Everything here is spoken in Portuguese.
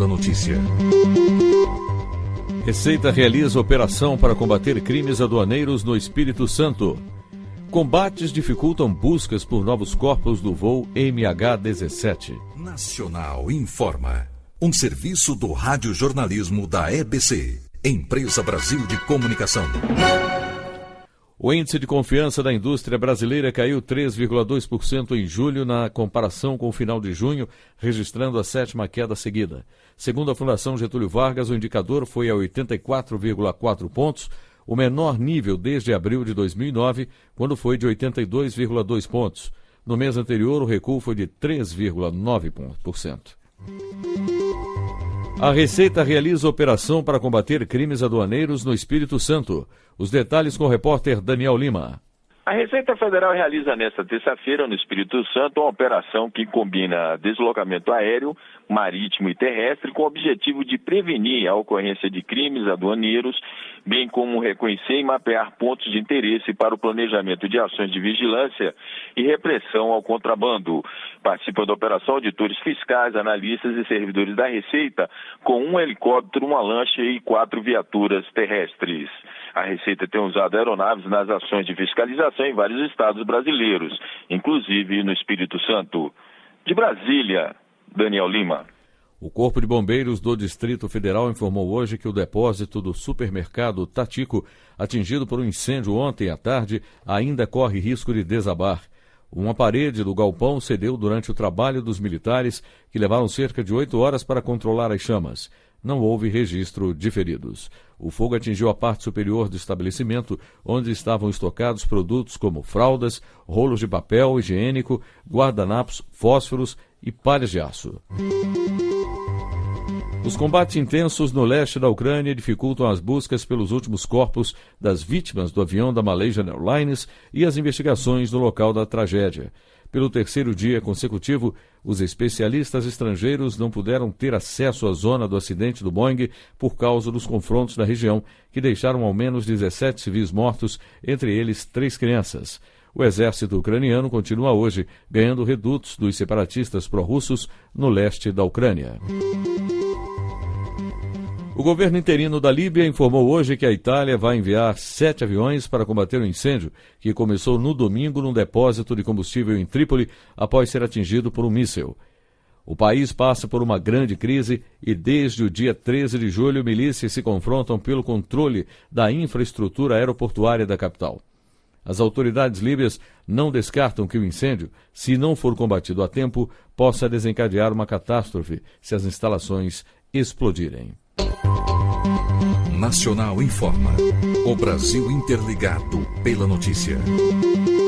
pela notícia. Receita realiza operação para combater crimes aduaneiros no Espírito Santo. Combates dificultam buscas por novos corpos do voo MH17. Nacional Informa. Um serviço do radiojornalismo da EBC, Empresa Brasil de Comunicação. O índice de confiança da indústria brasileira caiu 3,2% em julho na comparação com o final de junho, registrando a 7ª queda seguida. Segundo a Fundação Getúlio Vargas, o indicador foi a 84,4 pontos, o menor nível desde abril de 2009, quando foi de 82,2 pontos. No mês anterior, o recuo foi de 3,9%. A Receita realiza operação para combater crimes aduaneiros no Espírito Santo. Os detalhes com o repórter Daniel Lima. A Receita Federal realiza nesta terça-feira, no Espírito Santo, uma operação que combina deslocamento aéreo, marítimo e terrestre com o objetivo de prevenir a ocorrência de crimes aduaneiros, bem como reconhecer e mapear pontos de interesse para o planejamento de ações de vigilância e repressão ao contrabando. Participam da operação auditores fiscais, analistas e servidores da Receita, com um helicóptero, uma lancha e 4 viaturas terrestres. A Receita tem usado aeronaves nas ações de fiscalização em vários estados brasileiros, inclusive no Espírito Santo. De Brasília, Daniel Lima. O Corpo de Bombeiros do Distrito Federal informou hoje que o depósito do supermercado Tatico, atingido por um incêndio ontem à tarde, ainda corre risco de desabar. Uma parede do galpão cedeu durante o trabalho dos militares, que levaram cerca de 8 horas para controlar as chamas. Não houve registro de feridos. O fogo atingiu a parte superior do estabelecimento, onde estavam estocados produtos como fraldas, rolos de papel higiênico, guardanapos, fósforos e palhas de aço. Os combates intensos no leste da Ucrânia dificultam as buscas pelos últimos corpos das vítimas do avião da Malaysian Airlines e as investigações no local da tragédia. Pelo terceiro dia consecutivo, os especialistas estrangeiros não puderam ter acesso à zona do acidente do Boeing por causa dos confrontos na região, que deixaram ao menos 17 civis mortos, entre eles 3 crianças. O exército ucraniano continua hoje ganhando redutos dos separatistas pró-russos no leste da Ucrânia. O governo interino da Líbia informou hoje que a Itália vai enviar 7 aviões para combater o incêndio que começou no domingo num depósito de combustível em Trípoli após ser atingido por um míssil. O país passa por uma grande crise e desde o dia 13 de julho milícias se confrontam pelo controle da infraestrutura aeroportuária da capital. As autoridades líbias não descartam que o incêndio, se não for combatido a tempo, possa desencadear uma catástrofe se as instalações explodirem. Nacional Informa. O Brasil interligado pela notícia.